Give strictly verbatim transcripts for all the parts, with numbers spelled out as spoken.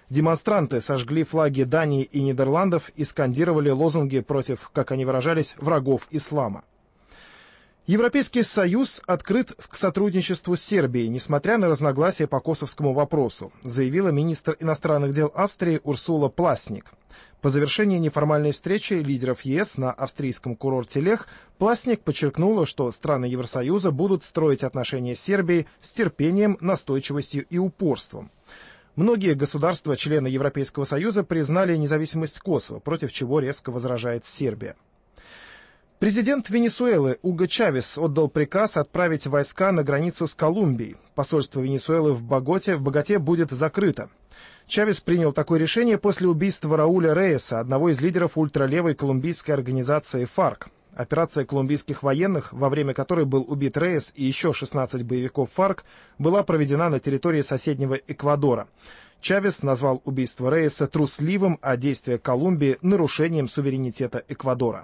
Демонстранты сожгли флаги Дании и Нидерландов и скандировали лозунги против, как они выражались, врагов ислама. Европейский Союз открыт к сотрудничеству с Сербией, несмотря на разногласия по косовскому вопросу, заявила министр иностранных дел Австрии Урсула Пласник. По завершении неформальной встречи лидеров ЕС на австрийском курорте Лех Пласник подчеркнула, что страны Евросоюза будут строить отношения с Сербией с терпением, настойчивостью и упорством. Многие государства-члены Европейского Союза признали независимость Косово, против чего резко возражает Сербия. Президент Венесуэлы Уго Чавес отдал приказ отправить войска на границу с Колумбией. Посольство Венесуэлы в Боготе, в Боготе будет закрыто. Чавес принял такое решение после убийства Рауля Рейеса, одного из лидеров ультралевой колумбийской организации ФАРК. Операция колумбийских военных, во время которой был убит Рейес и еще шестнадцать боевиков ФАРК, была проведена на территории соседнего Эквадора. Чавес назвал убийство Рейеса трусливым, а действия Колумбии – нарушением суверенитета Эквадора.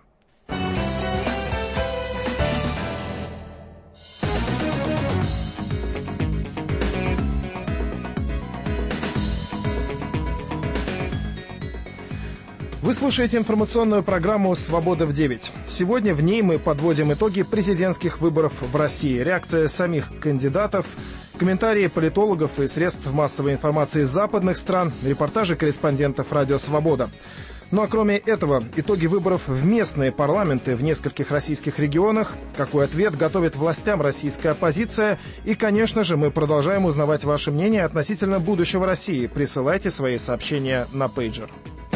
Вы слушаете информационную программу «Свобода в девять». Сегодня в ней мы подводим итоги президентских выборов в России, реакция самих кандидатов, комментарии политологов и средств массовой информации западных стран, репортажи корреспондентов «Радио Свобода». Ну а кроме этого, итоги выборов в местные парламенты в нескольких российских регионах, какой ответ готовит властям российская оппозиция, и, конечно же, мы продолжаем узнавать ваше мнение относительно будущего России. Присылайте свои сообщения на пейджер.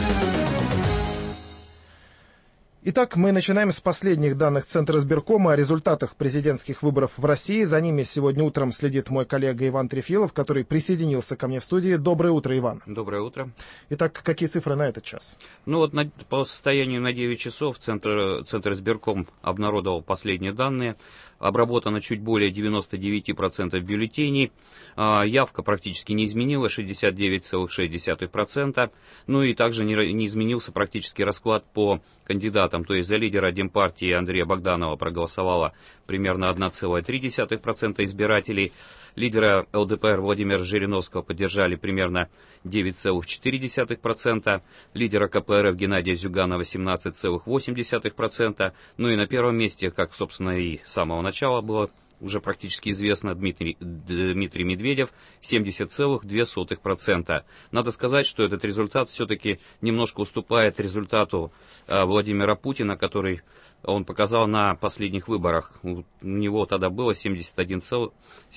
Итак, мы начинаем с последних данных Центра избиркома о результатах президентских выборов в России. За ними сегодня утром следит мой коллега Иван Трефилов, который присоединился ко мне в студии. Доброе утро, Иван. Доброе утро. Итак, какие цифры на этот час? Ну вот на, по состоянию на девять часов Центр, Центр избирком обнародовал последние данные. Обработано чуть более девяносто девять процентов бюллетеней. А, явка практически не изменилась, шестьдесят девять целых шесть десятых процента. Ну и также не, не изменился практически расклад по кандидатам. То есть за лидера Демпартии Андрея Богданова проголосовало примерно одна целая три десятых процента избирателей. Лидера ЛДПР Владимира Жириновского поддержали примерно девять целых четыре десятых процента. Лидера КПРФ Геннадия Зюганова семнадцать целых восемь десятых процента. Ну и на первом месте, как, собственно, и с самого начала было уже практически известно, Дмитрий, Дмитрий Медведев семьдесят целых две десятых процента. Надо сказать, что этот результат все-таки немножко уступает результату э, Владимира Путина, который он показал на последних выборах. У него тогда было семьдесят один целых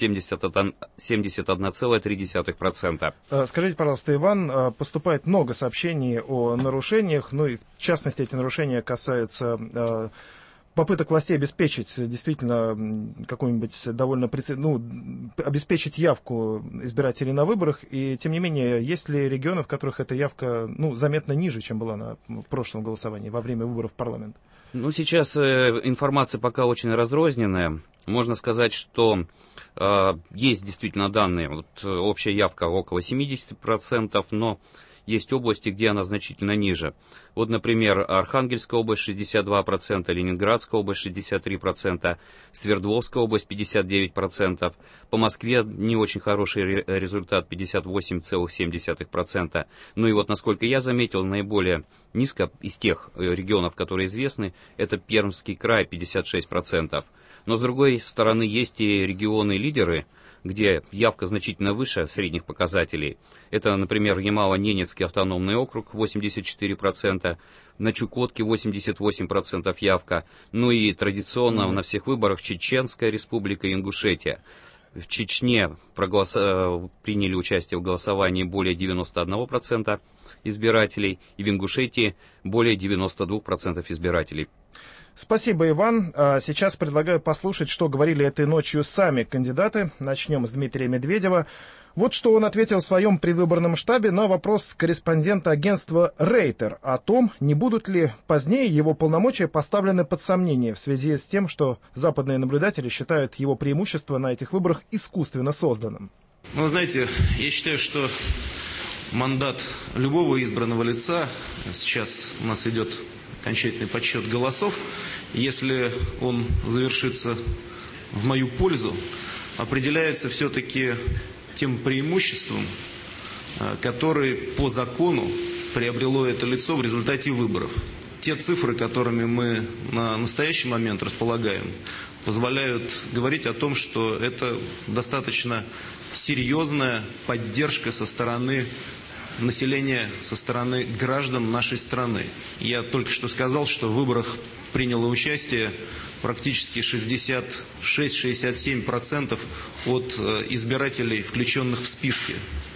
три десятых процента. Скажите, пожалуйста, Иван, поступает много сообщений о нарушениях, ну и в частности эти нарушения касаются попыток властей обеспечить действительно какую-нибудь довольно, ну, обеспечить явку избирателей на выборах, и тем не менее, есть ли регионы, в которых эта явка, ну, заметно ниже, чем была на в прошлом голосовании во время выборов в парламент? Ну, сейчас э, информация пока очень разрозненная. Можно сказать, что э, есть действительно данные, вот, общая явка около семьдесят процентов, но есть области, где она значительно ниже. Вот, например, Архангельская область шестьдесят два процента, Ленинградская область шестьдесят три процента, Свердловская область пятьдесят девять процентов. По Москве не очень хороший результат, пятьдесят восемь целых семь десятых процента. Ну и вот, насколько я заметил, наиболее низко из тех регионов, которые известны, это Пермский край, пятьдесят шесть процентов. Но с другой стороны, есть и регионы-лидеры, где явка значительно выше средних показателей. Это, например, Ямало-Ненецкий автономный округ, восемьдесят четыре процента, на Чукотке восемьдесят восемь процентов явка, ну и традиционно mm-hmm. на всех выборах Чеченская республика и Ингушетия. В Чечне проголос... приняли участие в голосовании более девяносто один процент избирателей, и в Ингушетии более девяносто два процента избирателей. Спасибо, Иван. Сейчас предлагаю послушать, что говорили этой ночью сами кандидаты. Начнем с Дмитрия Медведева. Вот что он ответил в своем предвыборном штабе на вопрос корреспондента агентства «Рейтер» о том, не будут ли позднее его полномочия поставлены под сомнение в связи с тем, что западные наблюдатели считают его преимущество на этих выборах искусственно созданным. Ну, знаете, я считаю, что мандат любого избранного лица, сейчас у нас идет окончательный подсчет голосов, если он завершится в мою пользу, определяется все-таки тем преимуществом, который по закону приобрело это лицо в результате выборов. Те цифры, которыми мы на настоящий момент располагаем, позволяют говорить о том, что это достаточно серьезная поддержка со стороны населения, со стороны граждан нашей страны. Я только что сказал, что в выборах приняло участие практически шестьдесят шесть — шестьдесят семь процентов от избирателей, включенных в списки.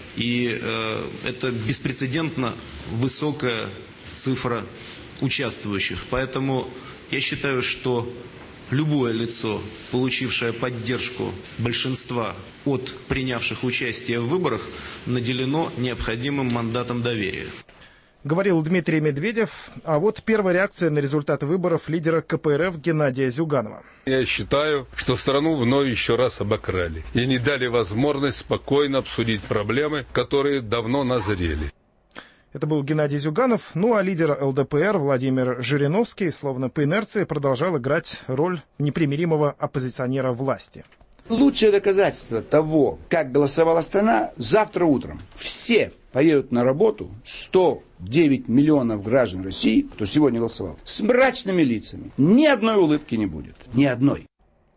И э, это беспрецедентно высокая цифра участвующих. Поэтому я считаю, что любое лицо, получившее поддержку большинства от принявших участие в выборах, наделено необходимым мандатом доверия. Говорил Дмитрий Медведев. А вот первая реакция на результаты выборов лидера ка пэ эр эф Геннадия Зюганова. Я считаю, что страну вновь еще раз обокрали и не дали возможность спокойно обсудить проблемы, которые давно назрели. Это был Геннадий Зюганов. Ну а лидер эл дэ пэ эр Владимир Жириновский, словно по инерции, продолжал играть роль непримиримого оппозиционера власти. Лучшее доказательство того, как голосовала страна, завтра утром. Все поедут на работу, сто девять миллионов граждан России, кто сегодня голосовал, с мрачными лицами. Ни одной улыбки не будет. Ни одной.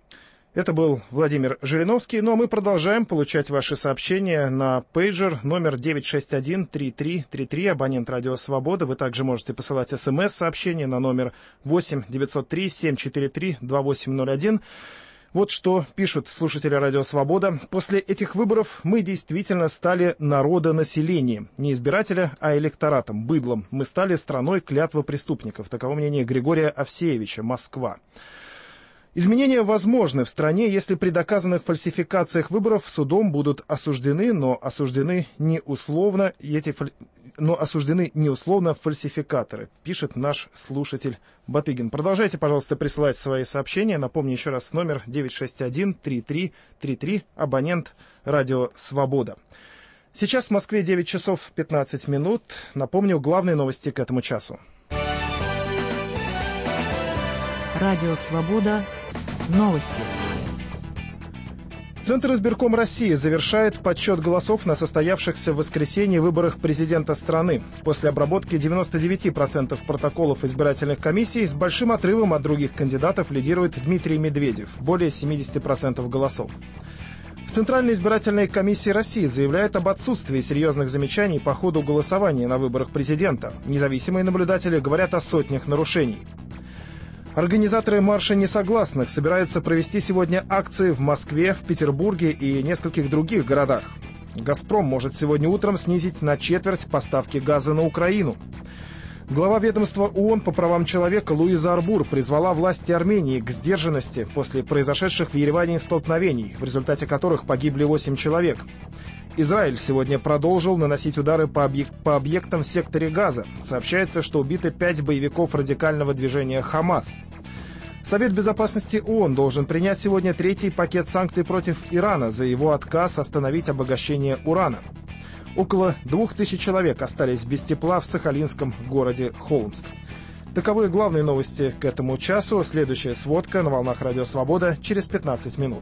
Это был Владимир Жириновский. Ну а мы продолжаем получать ваши сообщения на пейджер номер девять шесть один три три три три, абонент Радио Свобода. Вы также можете посылать смс-сообщения на номер восемь девятьсот три семь четыре три два восемь ноль один. Вот что пишут слушатели Радио Свобода. После этих выборов мы действительно стали народонаселением. Не избирателя, а электоратом, быдлом. Мы стали страной клятвы преступников. Таково мнение Григория Овсеевича, Москва. Изменения возможны в стране, если при доказанных фальсификациях выборов судом будут осуждены, но осуждены не условно, эти фаль... но осуждены не условно фальсификаторы, пишет наш слушатель Батыгин. Продолжайте, пожалуйста, присылать свои сообщения. Напомню еще раз номер девять шесть один три три три три, абонент Радио Свобода. Сейчас в Москве девять часов пятнадцать минут. Напомню главные новости к этому часу. Радио Свобода. Новости. Центр избирком России завершает подсчет голосов на состоявшихся в воскресенье выборах президента страны. После обработки девяноста девяти процентов протоколов избирательных комиссий с большим отрывом от других кандидатов лидирует Дмитрий Медведев, более семидесяти процентов голосов. В Центральной избирательной комиссии России заявляют об отсутствии серьезных замечаний по ходу голосования на выборах президента. Независимые наблюдатели говорят о сотнях нарушений. Организаторы марша несогласных собираются провести сегодня акции в Москве, в Петербурге и нескольких других городах. «Газпром» может сегодня утром снизить на четверть поставки газа на Украину. Глава ведомства ООН по правам человека Луиза Арбур призвала власти Армении к сдержанности после произошедших в Ереване столкновений, в результате которых погибли восемь человек. Израиль сегодня продолжил наносить удары по, объек- по объектам в секторе Газа. Сообщается, что убиты пять боевиков радикального движения «Хамас». Совет безопасности ООН должен принять сегодня третий пакет санкций против Ирана за его отказ остановить обогащение урана. Около двух тысяч человек остались без тепла в сахалинском городе Холмск. Таковы главные новости к этому часу. Следующая сводка на волнах Радио Свобода через пятнадцать минут.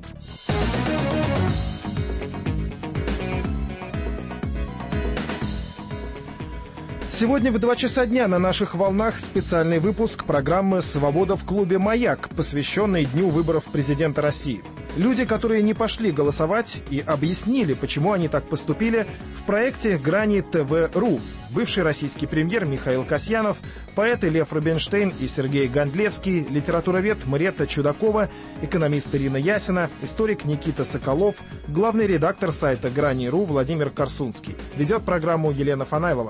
Сегодня в два часа дня на наших волнах специальный выпуск программы «Свобода в клубе «Маяк», посвященный Дню выборов президента России. Люди, которые не пошли голосовать и объяснили, почему они так поступили, в проекте «Грани ТВ.ру». Бывший российский премьер Михаил Касьянов, поэты Лев Рубинштейн и Сергей Гондлевский, литературовед Мариетта Чудакова, экономист Ирина Ясина, историк Никита Соколов, главный редактор сайта «Грани.ру» Владимир Корсунский. Ведет программу Елена Фанайлова.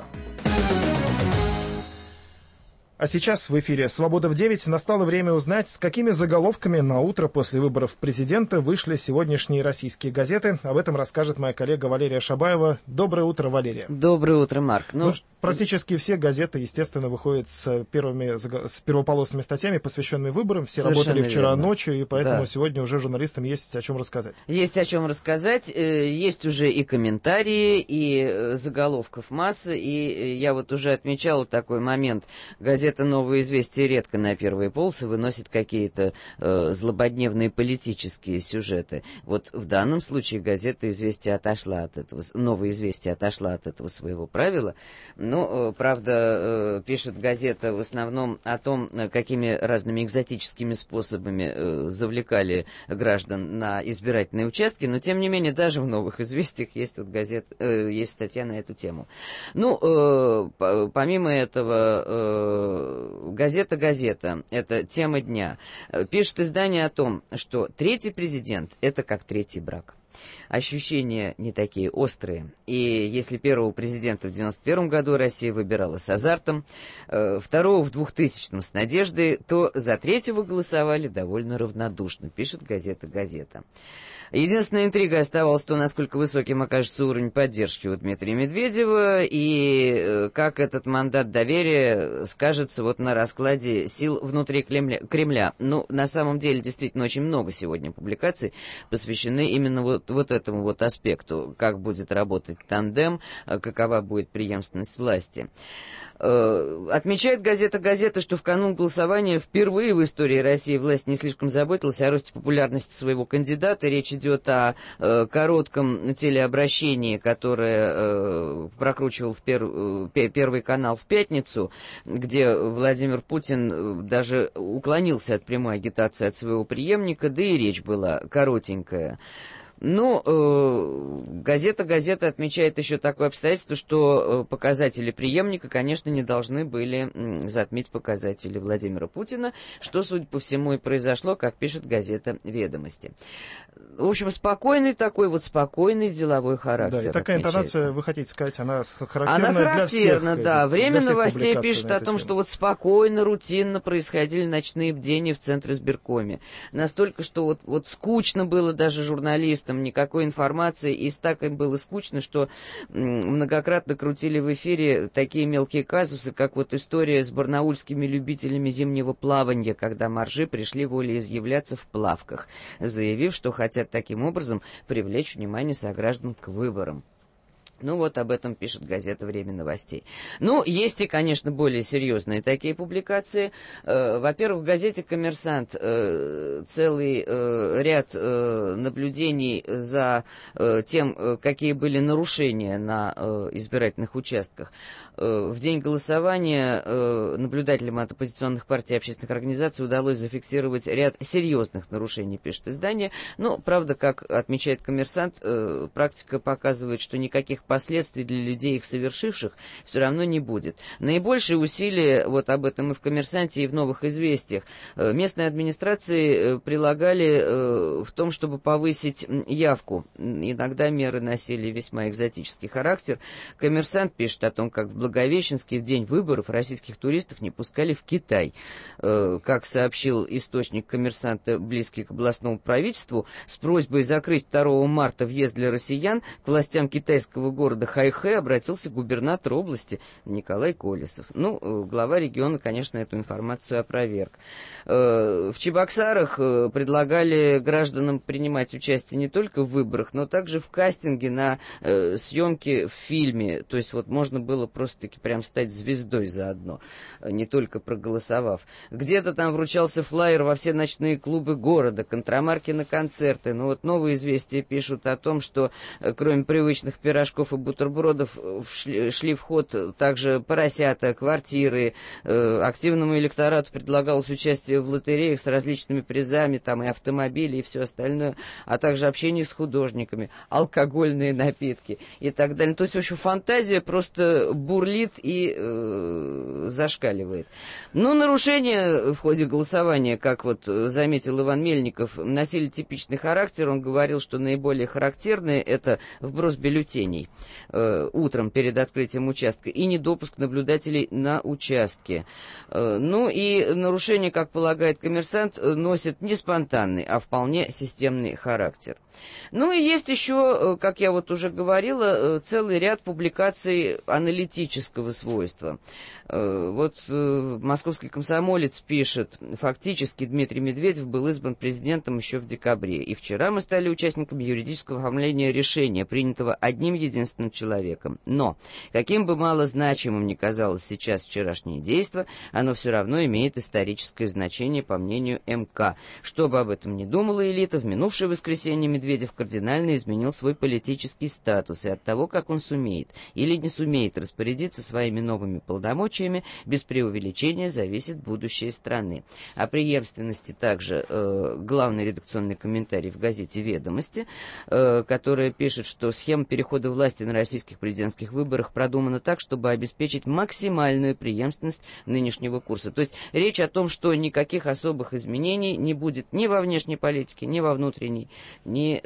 А сейчас в эфире «Свобода в девять». Настало время узнать, с какими заголовками на утро после выборов президента вышли сегодняшние российские газеты. Об этом расскажет моя коллега Валерия Шабаева. Доброе утро, Валерия. Доброе утро, Марк. Ну, ну, Практически все газеты, естественно, выходят с первыми, с первополосными статьями, посвященными выборам. Все Совершенно работали вчера верно. Ночью, и поэтому да. сегодня уже журналистам есть о чем рассказать. Есть о чем рассказать. Есть уже и комментарии, и заголовков масса. И я вот уже отмечала такой момент. Газета «Новое известие» редко на первые полосы выносит какие-то э, злободневные политические сюжеты. Вот в данном случае газета «Известия» отошла от этого, «Новое известие» отошла от этого своего правила. Ну, правда, пишет газета в основном о том, какими разными экзотическими способами завлекали граждан на избирательные участки, но, тем не менее, даже в «Новых известиях» есть, вот газет, есть статья на эту тему. Ну, помимо этого, газета-газета — это тема дня. Пишет издание о том, что третий президент — это как третий брак. Ощущения не такие острые. И если первого президента в девяносто первом году Россия выбирала с азартом, э, второго в двухтысячном с надеждой, то за третьего голосовали довольно равнодушно, пишет газета «Газета». Единственная интрига оставалась то, насколько высоким окажется уровень поддержки у Дмитрия Медведева и э, как этот мандат доверия скажется вот на раскладе сил внутри Кремля. Кремля. Ну, на самом деле, действительно, очень много сегодня публикаций посвящены именно вот, вот этому вот аспекту, как будет работать тандем, какова будет преемственность власти. Отмечает газета «Газета», что в канун голосования впервые в истории России власть не слишком заботилась о росте популярности своего кандидата. Речь идет о э, коротком телеобращении, которое э, прокручивал в пер, э, Первый канал в пятницу, где Владимир Путин даже уклонился от прямой агитации от своего преемника, да и речь была коротенькая. Ну, э, газета «Газета» отмечает еще такое обстоятельство, что э, показатели преемника, конечно, не должны были м, затмить показатели Владимира Путина, что, судя по всему, и произошло, как пишет газета «Ведомости». В общем, спокойный такой вот спокойный деловой характер. Да, и такая интонация, вы хотите сказать, она характерна, она характерна, для всех. Да. Время для новостей пишет о том, тему. Что вот спокойно, рутинно происходили ночные бдения в Центризбиркоме. Настолько, что вот, вот скучно было даже журналистам, никакой информации, и так им было скучно, что многократно крутили в эфире такие мелкие казусы, как вот история с барнаульскими любителями зимнего плавания, когда моржи пришли волеизъявляться в плавках, заявив, что хотят таким образом привлечь внимание сограждан к выборам. Ну вот об этом пишет газета «Время новостей». Ну, есть и, конечно, более серьезные такие публикации. Э, во-первых, в газете «Коммерсант» э, целый э, ряд э, наблюдений за э, тем, э, какие были нарушения на э, избирательных участках. Э, в день голосования э, наблюдателям от оппозиционных партий и общественных организаций удалось зафиксировать ряд серьезных нарушений, пишет издание. Но, правда, как отмечает «Коммерсант», э, практика показывает, что никаких последствий для людей, их совершивших, все равно не будет. Наибольшие усилия, вот об этом и в «Коммерсанте», и в «Новых известиях», местные администрации прилагали в том, чтобы повысить явку. Иногда меры носили весьма экзотический характер. «Коммерсант» пишет о том, как в Благовещенске в день выборов российских туристов не пускали в Китай. Как сообщил источник «Коммерсанта», близкий к областному правительству, с просьбой закрыть второго марта въезд для россиян к властям китайского города Хайхэ обратился губернатор области Николай Колесов. Ну, глава региона, конечно, эту информацию опроверг. В Чебоксарах предлагали гражданам принимать участие не только в выборах, но также в кастинге на съемки в фильме. То есть вот можно было просто-таки прям стать звездой заодно, не только проголосовав. Где-то там вручался флаер во все ночные клубы города, контрамарки на концерты. Но вот «Новые известия» пишут о том, что кроме привычных пирожков и бутербродов шли, шли в ход также поросята, квартиры. Э, активному электорату предлагалось участие в лотереях с различными призами, там и автомобили, и все остальное, а также общение с художниками, алкогольные напитки и так далее. То есть, в общем, фантазия просто бурлит и э, зашкаливает. Но нарушения в ходе голосования, как вот заметил Иван Мельников, носили типичный характер. Он говорил, что наиболее характерные — это вброс бюллетеней. э, утром перед открытием участка и недопуск наблюдателей на участке. Э, ну и нарушение, как полагает «Коммерсант», носит не спонтанный, а вполне системный характер. Ну и есть еще, как я вот уже говорила, целый ряд публикаций аналитического свойства. Вот «Московский комсомолец» пишет: фактически Дмитрий Медведев был избран президентом еще в декабре, и вчера мы стали участниками юридического оформления решения, принятого одним единственным человеком. Но, каким бы малозначимым ни казалось сейчас вчерашнее действо, оно все равно имеет историческое значение, по мнению эм ка. Что бы об этом ни думала элита, в минувшее воскресенье Медведев кардинально изменил свой политический статус, и от того, как он сумеет или не сумеет распорядиться своими новыми полномочиями, без преувеличения зависит будущее страны. О преемственности также э, главный редакционный комментарий в газете «Ведомости», э, которая пишет, что схема перехода власти на российских президентских выборах продумана так, чтобы обеспечить максимальную преемственность нынешнего курса. То есть речь о том, что никаких особых изменений не будет ни во внешней политике, ни во внутренней, ни,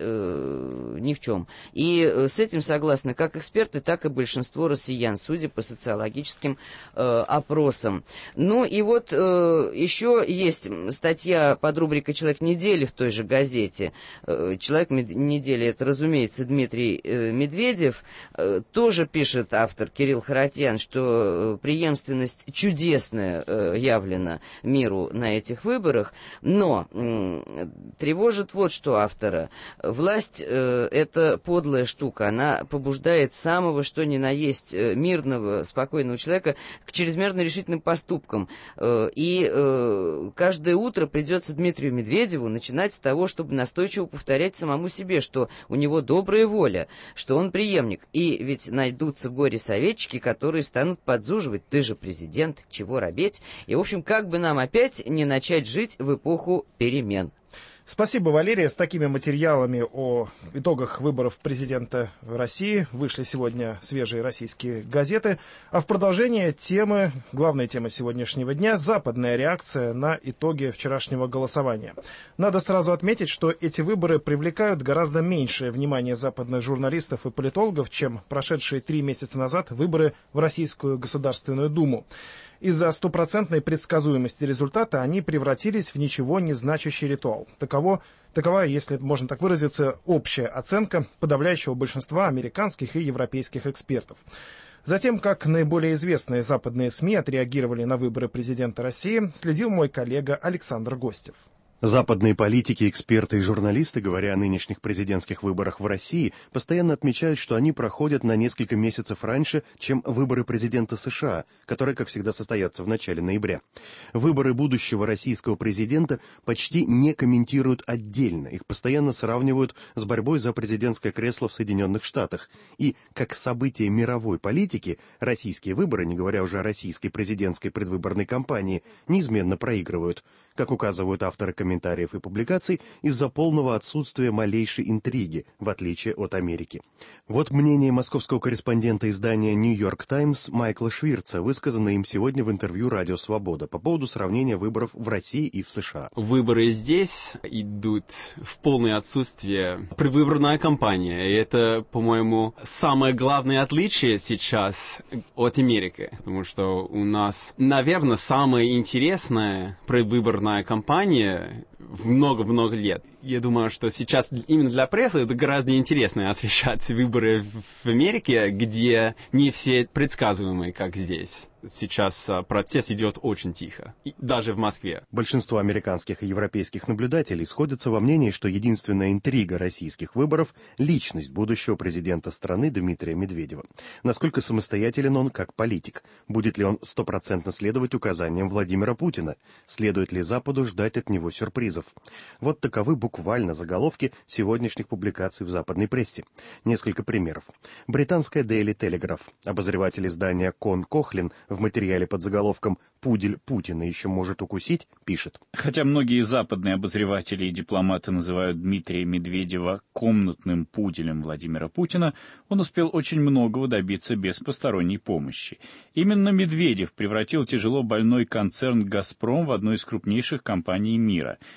э, ни в чем. И э, с этим согласны как эксперты, так и большинство россиян, судя по социологическим э, опросам. Ну и вот э, еще есть статья под рубрикой «Человек недели» в той же газете. Э, «Человек недели» — это, разумеется, Дмитрий э, Медведев. Э, тоже пишет автор Кирилл Харатьян, что э, преемственность чудесная э, явлена миру на этих выборах, но э, тревожит вот что автора. Власть э, — это подлая штука, она побуждает самого что ни на есть э, мирного, спокойного человека к чрезмерно решительным поступкам. Э, и э, каждое утро придется Дмитрию Медведеву начинать с того, чтобы настойчиво повторять самому себе, что у него добрая воля, что он преемник. И ведь найдутся горе-советчики, которые станут подзуживать: ты же президент, чего робеть? И, в общем, как бы нам опять не начать жить в эпоху перемен. Спасибо, Валерия. С такими материалами о итогах выборов президента России вышли сегодня свежие российские газеты. А в продолжение темы, главная тема сегодняшнего дня — западная реакция на итоги вчерашнего голосования. Надо сразу отметить, что эти выборы привлекают гораздо меньшее внимание западных журналистов и политологов, чем прошедшие три месяца назад выборы в Российскую Государственную Думу. Из-за стопроцентной предсказуемости результата они превратились в ничего не значащий ритуал. Таково, такова, если можно так выразиться, общая оценка подавляющего большинства американских и европейских экспертов. Затем, как наиболее известные западные СМИ отреагировали на выборы президента России, следил мой коллега Александр Гостев. Западные политики, эксперты и журналисты, говоря о нынешних президентских выборах в России, постоянно отмечают, что они проходят на несколько месяцев раньше, чем выборы президента США, которые, как всегда, состоятся в начале ноября. Выборы будущего российского президента почти не комментируют отдельно, их постоянно сравнивают с борьбой за президентское кресло в Соединенных Штатах. И, как событие мировой политики, российские выборы, не говоря уже о российской президентской предвыборной кампании, неизменно проигрывают, как указывают авторы комментариев. комментариев и публикаций из-за полного отсутствия малейшей интриги, в отличие от Америки. Вот мнение московского корреспондента издания «Нью-Йорк Таймс» Майкла Швирца, высказанное им сегодня в интервью «Радио Свобода» по поводу сравнения выборов в России и в США. Выборы здесь идут в полное отсутствие предвыборная кампания, и это, по-моему, самое главное отличие сейчас от Америки, потому что у нас, наверное, самая интересная предвыборная кампания в много-много лет. Я думаю, что сейчас именно для прессы это гораздо интереснее освещать выборы в Америке, где не все предсказуемые, как здесь. Сейчас процесс идет очень тихо, и даже в Москве. Большинство американских и европейских наблюдателей сходятся во мнении, что единственная интрига российских выборов – личность будущего президента страны Дмитрия Медведева. Насколько самостоятелен он как политик? Будет ли он стопроцентно следовать указаниям Владимира Путина? Следует ли Западу ждать от него сюрпризов? Вот таковы буквально заголовки сегодняшних публикаций в западной прессе. Несколько примеров. Британская Daily Telegraph, обозреватель издания Кон Кохлин, в материале под заголовком «Пудель Путина еще может укусить» пишет. Хотя многие западные обозреватели и дипломаты называют Дмитрия Медведева комнатным пуделем Владимира Путина, он успел очень многого добиться без посторонней помощи. Именно Медведев превратил тяжело больной концерн «Газпром» в одну из крупнейших компаний мира.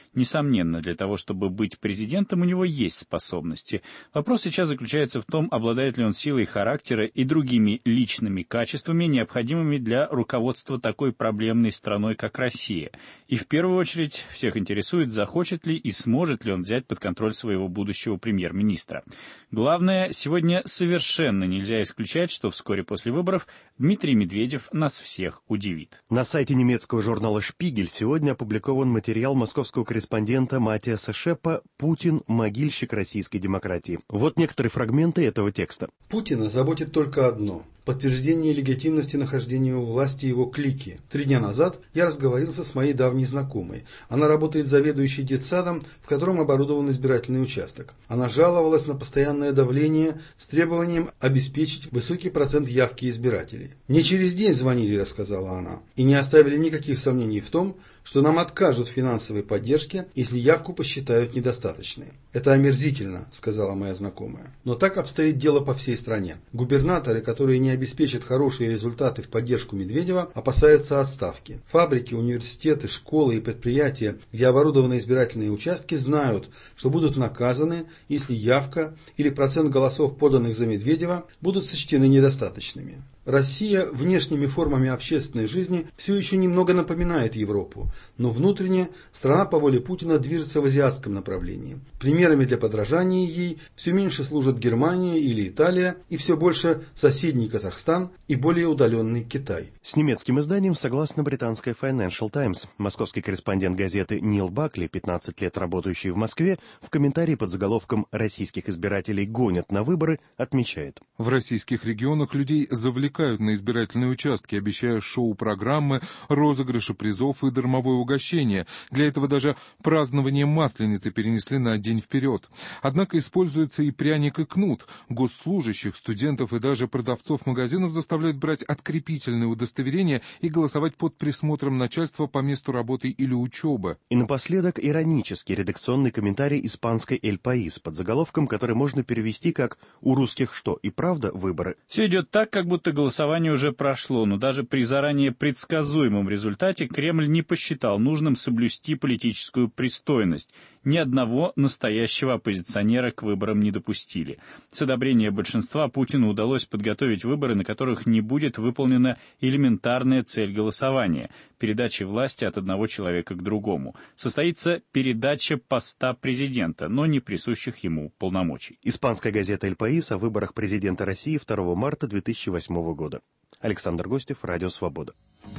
Несомненно, для того, чтобы быть президентом, у него есть способности. Вопрос сейчас заключается в том, обладает ли он силой характера и другими личными качествами, необходимыми для руководства такой проблемной страной, как Россия. И в первую очередь всех интересует, захочет ли и сможет ли он взять под контроль своего будущего премьер-министра. Главное, сегодня совершенно нельзя исключать, что вскоре после выборов Дмитрий Медведев нас всех удивит. На сайте немецкого журнала «Шпигель» сегодня опубликован материал московского корреспондента Матиаса Шеппа «Путин – могильщик российской демократии». Вот некоторые фрагменты этого текста. Путина заботит только одно – подтверждение легитимности нахождения у власти его клики. Три дня назад я разговорился с моей давней знакомой. Она работает заведующей детсадом, в котором оборудован избирательный участок. Она жаловалась на постоянное давление с требованием обеспечить высокий процент явки избирателей. «Мне через день звонили», — рассказала она, «и не оставили никаких сомнений в том, что нам откажут в финансовой поддержке, если явку посчитают недостаточной». «Это омерзительно», — сказала моя знакомая. Но так обстоит дело по всей стране. Губернаторы, которые не обеспечат хорошие результаты в поддержку Медведева, опасаются отставки. Фабрики, университеты, школы и предприятия, где оборудованы избирательные участки, знают, что будут наказаны, если явка или процент голосов, поданных за Медведева, будут сочтены недостаточными. Россия внешними формами общественной жизни все еще немного напоминает Европу, но внутренне страна по воле Путина движется в азиатском направлении. Примерами для подражания ей все меньше служат Германия или Италия, и все больше соседний Казахстан и более удаленный Китай. С немецким изданием согласно британской Financial Times. Московский корреспондент газеты Нил Бакли, пятнадцать лет работающий в Москве, в комментарии под заголовком «Российских избирателей гонят на выборы» отмечает: в российских регионах людей завлекают на избирательные участки, обещая шоу-программы, розыгрыши призов и дармовое угощение. Для этого даже празднование Масленицы перенесли на день вперед. Однако используется и пряник, и кнут. Госслужащих, студентов и даже продавцов магазинов заставляют брать открепительные удостоверения и голосовать под присмотром начальства по месту работы или учебы. И напоследок иронический редакционный комментарий испанской «Эль Паис» под заголовком, который можно перевести как «У русских что, и правда выборы?» Все идет так, как будто голосование уже прошло, но даже при заранее предсказуемом результате Кремль не посчитал нужным соблюсти политическую пристойность. Ни одного настоящего оппозиционера к выборам не допустили. С одобрения большинства Путину удалось подготовить выборы, на которых не будет выполнена элементарная цель голосования – передачи власти от одного человека к другому. Состоится передача поста президента, но не присущих ему полномочий. Испанская газета «Эль Паис» о выборах президента России второго марта две тысячи восьмого года. Александр Гостев, Радио Свобода.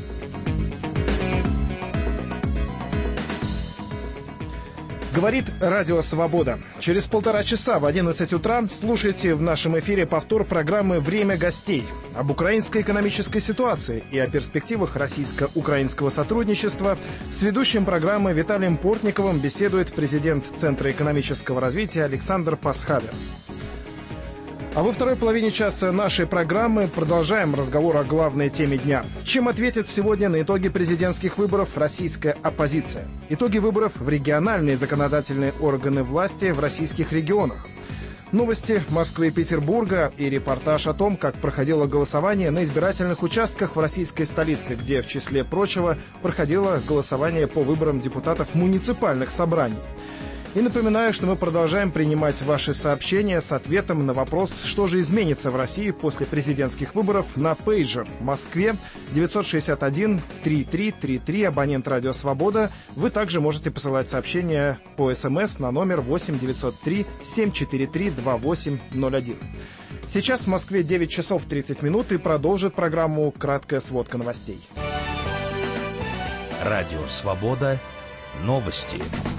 Говорит Радио Свобода. Через полтора часа в одиннадцать утра слушайте в нашем эфире повтор программы «Время гостей» об украинской экономической ситуации и о перспективах российско-украинского сотрудничества. С ведущим программы Виталием Портниковым беседует президент Центра экономического развития Александр Пасхалер. А во второй половине часа нашей программы продолжаем разговор о главной теме дня. Чем ответит сегодня на итоги президентских выборов российская оппозиция? Итоги выборов в региональные законодательные органы власти в российских регионах. Новости Москвы и Петербурга и репортаж о том, как проходило голосование на избирательных участках в российской столице, где, в числе прочего, проходило голосование по выборам депутатов муниципальных собраний. И напоминаю, что мы продолжаем принимать ваши сообщения с ответом на вопрос, что же изменится в России после президентских выборов на пейджер в Москве девятьсот шестьдесят один тридцать три тридцать три, абонент Радио Свобода. Вы также можете посылать сообщения по СМС на номер восемь девятьсот три семь четыре три два восемь ноль один. Сейчас в Москве девять часов тридцать минут и продолжит программу «Краткая сводка новостей». Радио Свобода. Новости.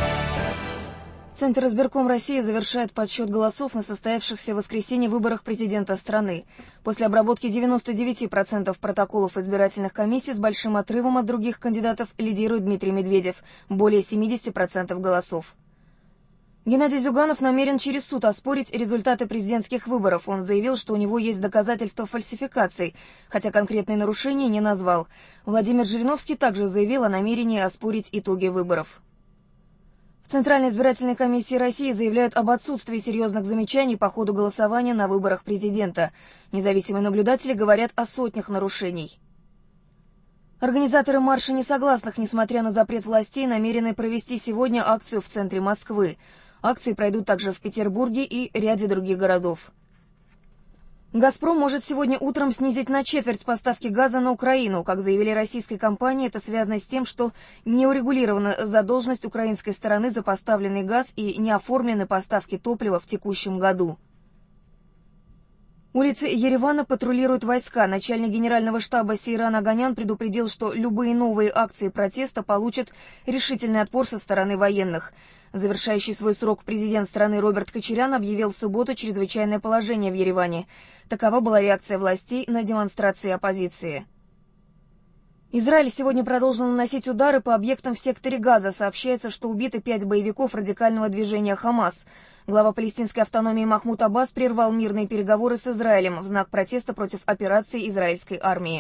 Центр избирком России завершает подсчет голосов на состоявшихся в воскресенье выборах президента страны. После обработки девяноста девяти процентов протоколов избирательных комиссий с большим отрывом от других кандидатов лидирует Дмитрий Медведев – более семидесяти процентов голосов. Геннадий Зюганов намерен через суд оспорить результаты президентских выборов. Он заявил, что у него есть доказательства фальсификаций, хотя конкретные нарушения не назвал. Владимир Жириновский также заявил о намерении оспорить итоги выборов. В Центральной избирательной комиссии России заявляют об отсутствии серьезных замечаний по ходу голосования на выборах президента. Независимые наблюдатели говорят о сотнях нарушений. Организаторы марша несогласных, несмотря на запрет властей, намерены провести сегодня акцию в центре Москвы. Акции пройдут также в Петербурге и ряде других городов. «Газпром» может сегодня утром снизить на четверть поставки газа на Украину. Как заявили российской компании, это связано с тем, что не урегулирована задолженность украинской стороны за поставленный газ и не оформлены поставки топлива в текущем году. Улицы Еревана патрулируют войска. Начальник генерального штаба Сейран Оганян предупредил, что любые новые акции протеста получат решительный отпор со стороны военных. Завершающий свой срок президент страны Роберт Кочарян объявил в субботу чрезвычайное положение в Ереване. Такова была реакция властей на демонстрации оппозиции. Израиль сегодня продолжил наносить удары по объектам в секторе Газа. Сообщается, что убиты пять боевиков радикального движения «Хамас». Глава палестинской автономии Махмуд Аббас прервал мирные переговоры с Израилем в знак протеста против операции израильской армии.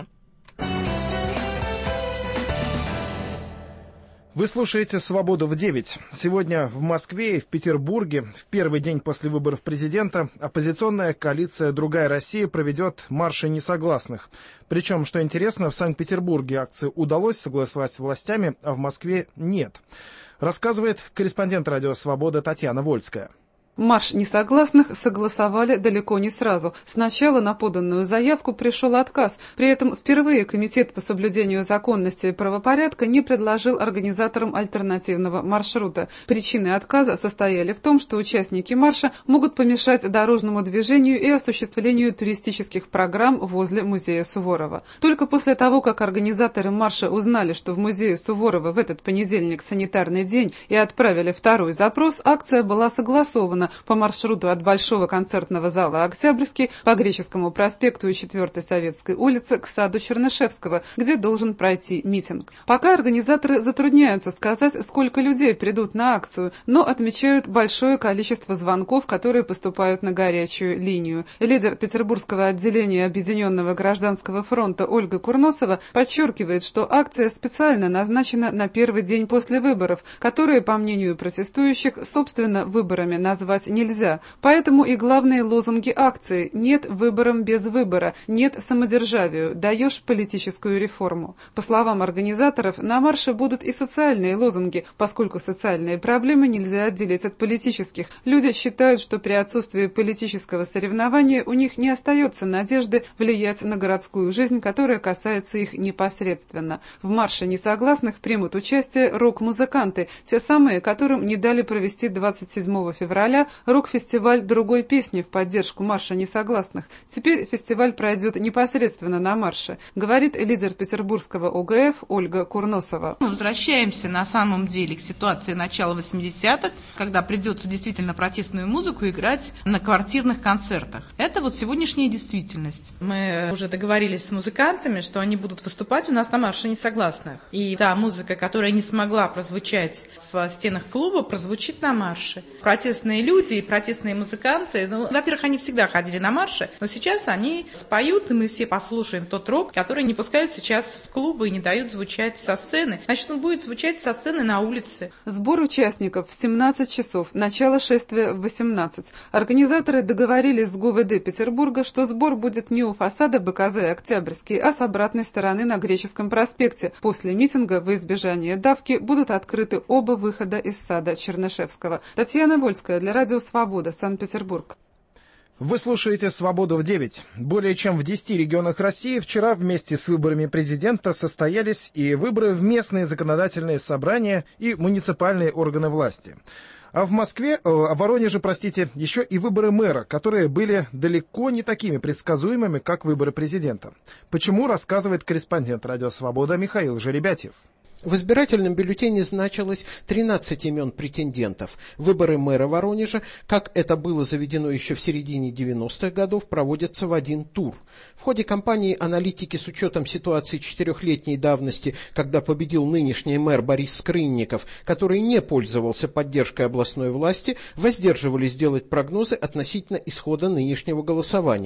Вы слушаете «Свободу в девять». Сегодня в Москве и в Петербурге, в первый день после выборов президента, оппозиционная коалиция «Другая Россия» проведет марши несогласных. Причем, что интересно, в Санкт-Петербурге акции удалось согласовать с властями, а в Москве нет. Рассказывает корреспондент «Радио Свобода» Татьяна Вольская. Марш несогласных согласовали далеко не сразу. Сначала на поданную заявку пришел отказ. При этом впервые Комитет по соблюдению законности и правопорядка не предложил организаторам альтернативного маршрута. Причины отказа состояли в том, что участники марша могут помешать дорожному движению и осуществлению туристических программ возле музея Суворова. Только после того, как организаторы марша узнали, что в музее Суворова в этот понедельник санитарный день и отправили второй запрос, акция была согласована по маршруту от Большого концертного зала «Октябрьский» по Греческому проспекту и четвёртой Советской улице к саду Чернышевского, где должен пройти митинг. Пока организаторы затрудняются сказать, сколько людей придут на акцию, но отмечают большое количество звонков, которые поступают на горячую линию. Лидер Петербургского отделения Объединенного гражданского фронта Ольга Курносова подчеркивает, что акция специально назначена на первый день после выборов, которые, по мнению протестующих, собственно, выборами назвать нельзя. Поэтому и главные лозунги акции: «Нет выборам без выбора», «Нет самодержавию», «Даешь политическую реформу». По словам организаторов, на марше будут и социальные лозунги, поскольку социальные проблемы нельзя отделить от политических. Люди считают, что при отсутствии политического соревнования у них не остается надежды влиять на городскую жизнь, которая касается их непосредственно. В марше несогласных примут участие рок-музыканты, те самые, которым не дали провести двадцать седьмого февраля рок-фестиваль другой песни в поддержку марша несогласных. Теперь фестиваль пройдет непосредственно на марше, говорит лидер петербургского О Г Ф Ольга Курносова. Мы возвращаемся на самом деле к ситуации начала восьмидесятых, когда придется действительно протестную музыку играть на квартирных концертах. Это вот сегодняшняя действительность. Мы уже договорились с музыкантами, что они будут выступать у нас на марше несогласных. И та музыка, которая не смогла прозвучать в стенах клуба, прозвучит на марше. Протестные люди и протестные музыканты, ну, во-первых, они всегда ходили на марши, но сейчас они споют, и мы все послушаем тот рок, который не пускают сейчас в клубы и не дают звучать со сцены. Значит, он будет звучать со сцены на улице. Сбор участников в семнадцать часов, начало шествия в восемнадцать. Организаторы договорились с Г У В Д Петербурга, что сбор будет не у фасада Б К З Октябрьский, а с обратной стороны на Греческом проспекте. После митинга во избежание давки будут открыты оба выхода из сада Чернышевского. Татьяна Вольская для Радио Свобода, Санкт-Петербург. Вы слушаете «Свободу в девять». Более чем в десяти регионах России вчера вместе с выборами президента состоялись и выборы в местные законодательные собрания и муниципальные органы власти. А в Москве, в Воронеже, простите, еще и выборы мэра, которые были далеко не такими предсказуемыми, как выборы президента. Почему, рассказывает корреспондент «Радио Свобода» Михаил Жеребятьев. В избирательном бюллетене значилось тринадцать имен претендентов. Выборы мэра Воронежа, как это было заведено еще в середине девяностых годов, проводятся в один тур. В ходе кампании аналитики с учетом ситуации четырехлетней давности, когда победил нынешний мэр Борис Скрынников, который не пользовался поддержкой областной власти, воздерживались делать прогнозы относительно исхода нынешнего голосования.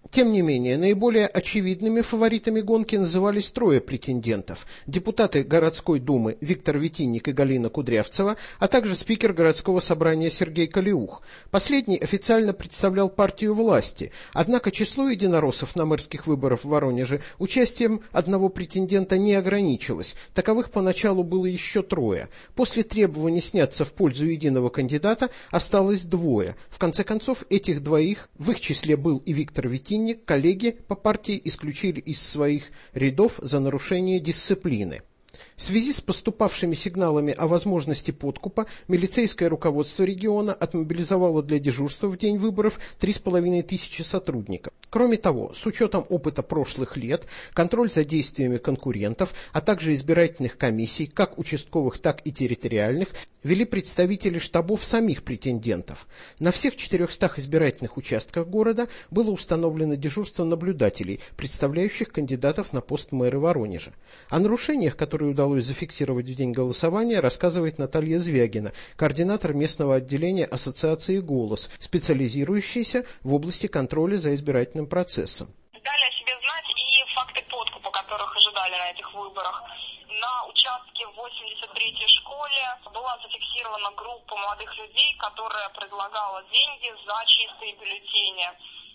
Тем не менее, наиболее очевидными фаворитами гонки назывались трое претендентов. Депутаты городской думы Виктор Витинник и Галина Кудрявцева, а также спикер городского собрания Сергей Калиух. Последний официально представлял партию власти, однако число единороссов на мэрских выборах в Воронеже участием одного претендента не ограничилось. Таковых поначалу было еще трое. После требования сняться в пользу единого кандидата осталось двое. В конце концов, этих двоих, в их числе был и Виктор Витинник, коллеги по партии исключили из своих рядов за нарушение дисциплины. В связи с поступавшими сигналами о возможности подкупа, милицейское руководство региона отмобилизовало для дежурства в день выборов три с половиной тысячи сотрудников. Кроме того, с учетом опыта прошлых лет, контроль за действиями конкурентов, а также избирательных комиссий, как участковых, так и территориальных, вели представители штабов самих претендентов. На всех четырехстах избирательных участках города было установлено дежурство наблюдателей, представляющих кандидатов на пост мэра Воронежа. О нарушениях, которые удалось зафиксировать в день голосования, рассказывает Наталья Звягина, координатор местного отделения Ассоциации «Голос», специализирующийся в области контроля за избирательным процессом. Дали о себе знать и факты подкупа, которых ожидали на этих выборах. На участке в восемьдесят третьей школе была зафиксирована группа молодых людей, которая предлагала деньги за чистые бюллетени.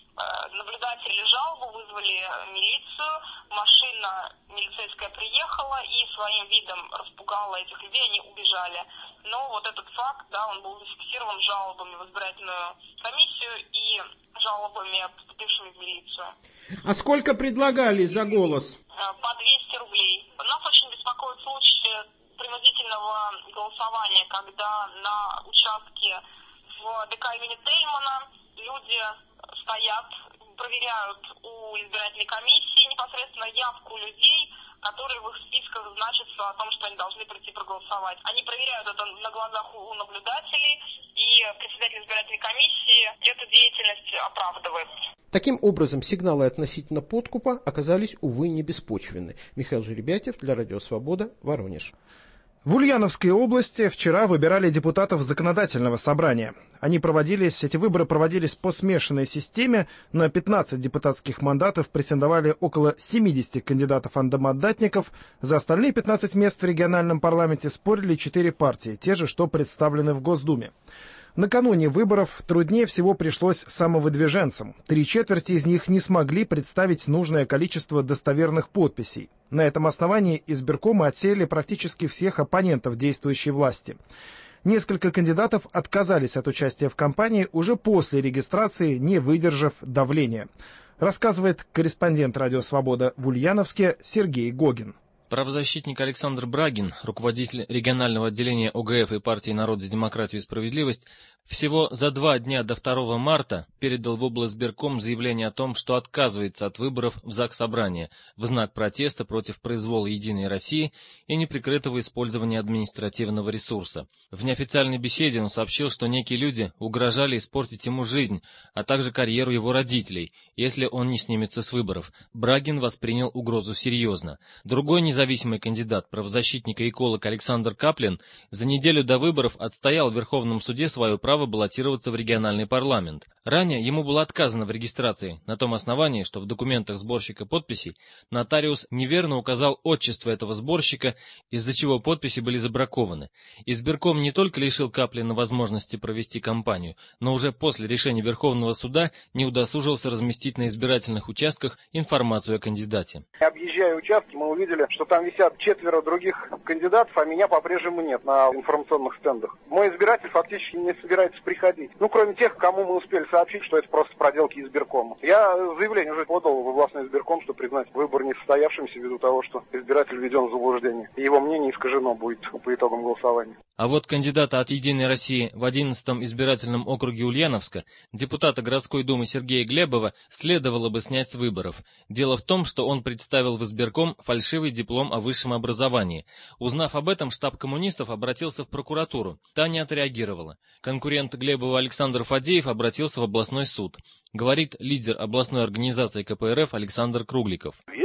Наблюдатели жалобу, вызвали милицию, машина милицейская приехала и своим видом распугала этих людей, они убежали. Но вот этот факт, да, он был зафиксирован жалобами в избирательную комиссию и жалобами, поступившими в милицию. А сколько предлагали за голос? По двести рублей. Нас очень беспокоит случай принудительного голосования, когда на участке в ДК имени Тельмана люди стоят, проверяют у избирательной комиссии непосредственно явку людей, которые в их списках значатся о том, что они должны прийти проголосовать. Они проверяют это на глазах у наблюдателей, и председатель избирательной комиссии эту деятельность оправдывает. Таким образом, сигналы относительно подкупа оказались, увы, не беспочвенны. Михаил Жеребятев для Радио Свобода, Воронеж. В Ульяновской области вчера выбирали депутатов законодательного собрания. Они проводились, эти выборы проводились по смешанной системе. На пятнадцать депутатских мандатов претендовали около семидесяти кандидатов-андомандатников. За остальные пятнадцать мест в региональном парламенте спорили четыре партии, те же, что представлены в Госдуме. Накануне выборов труднее всего пришлось самовыдвиженцам. Три четверти из них не смогли представить нужное количество достоверных подписей. На этом основании избиркомы отсеяли практически всех оппонентов действующей власти. Несколько кандидатов отказались от участия в кампании уже после регистрации, не выдержав давления. Рассказывает корреспондент «Радио Свобода» в Ульяновске Сергей Гогин. Правозащитник Александр Брагин, руководитель регионального отделения О Г Ф и партии «Народ за демократию и справедливость», всего за два дня до второго марта передал в облсбирком заявление о том, что отказывается от выборов в Заксобрание в знак протеста против произвола «Единой России» и неприкрытого использования административного ресурса. В неофициальной беседе он сообщил, что некие люди угрожали испортить ему жизнь, а также карьеру его родителей, если он не снимется с выборов. Брагин воспринял угрозу серьезно. Другой независимый кандидат, правозащитник и эколог Александр Каплин, за неделю до выборов отстоял в Верховном суде свое право баллотироваться в региональный парламент. Ранее ему было отказано в регистрации на том основании, что в документах сборщика подписей нотариус неверно указал отчество этого сборщика, из-за чего подписи были забракованы. Избирком не только лишил Каплина возможности провести кампанию, но уже после решения Верховного суда не удосужился разместить на избирательных участках информацию о кандидате. Объезжая участки, мы увидели, что там висят четверо других кандидатов, а меня по-прежнему нет на информационных стендах. Мой избиратель фактически не собирается приходить. Ну, кроме тех, кому мы успели сообщить, что это просто проделки избиркома. Я заявление уже подал в областной избирком, что признать выбор несостоявшимся ввиду того, что избиратель введен в заблуждение. И его мнение искажено будет по итогам голосования. А вот кандидата от «Единой России» в одиннадцатом избирательном округе Ульяновска, депутата городской думы Сергея Глебова, следовало бы снять с выборов. Дело в том, что он представил в избирком фальшивый диплом о высшем образовании. Узнав об этом, штаб коммунистов обратился в прокуратуру. Та не отреагировала. Конкурент Глебова Александр Фадеев обратился в областной суд. Говорит лидер областной организации Ка Пэ Эр Эф Александр Кругликов. Есть определенные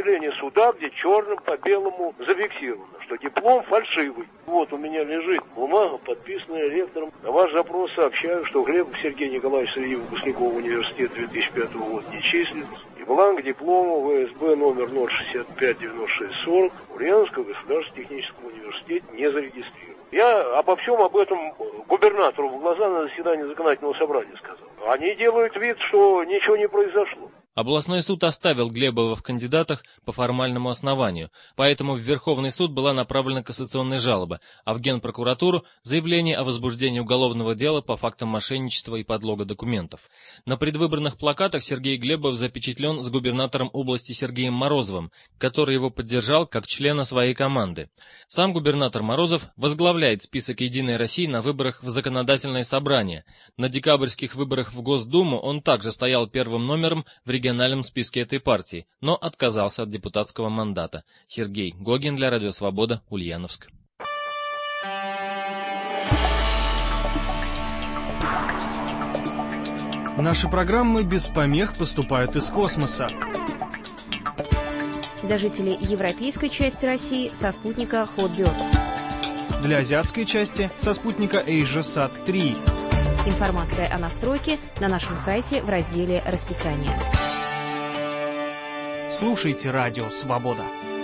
определение суда, где черным по белому зафиксировано, что диплом фальшивый. Вот у меня лежит бумага, подписанная ректором. На ваш запрос сообщаю, что Глебов Сергей Николаевич среди выпускников университета две тысячи пятого года не числится. И бланк диплома ВСБ номер ноль шестьдесят пять девяносто шесть сорок Ульяновского государственного технического университета не зарегистрирован. Я обо всем об этом губернатору в глаза на заседании законодательного собрания сказал. Они делают вид, что ничего не произошло. Областной суд оставил Глебова в кандидатах по формальному основанию, поэтому в Верховный суд была направлена кассационная жалоба, а в Генпрокуратуру заявление о возбуждении уголовного дела по фактам мошенничества и подлога документов. На предвыборных плакатах Сергей Глебов запечатлен с губернатором области Сергеем Морозовым, который его поддержал как члена своей команды. Сам губернатор Морозов возглавляет список «Единой России» на выборах в законодательное собрание. На декабрьских выборах в Госдуму он также стоял первым номером в региональном В региональном списке этой партии, но отказался от депутатского мандата. Сергей Гогин для Радио Свобода, Ульяновск. Наши программы без помех поступают из космоса. Для жителей европейской части России со спутника Hotbird. Для азиатской части со спутника AsiaSat три. Информация о настройке на нашем сайте в разделе «Расписание». Слушайте Радио Свобода.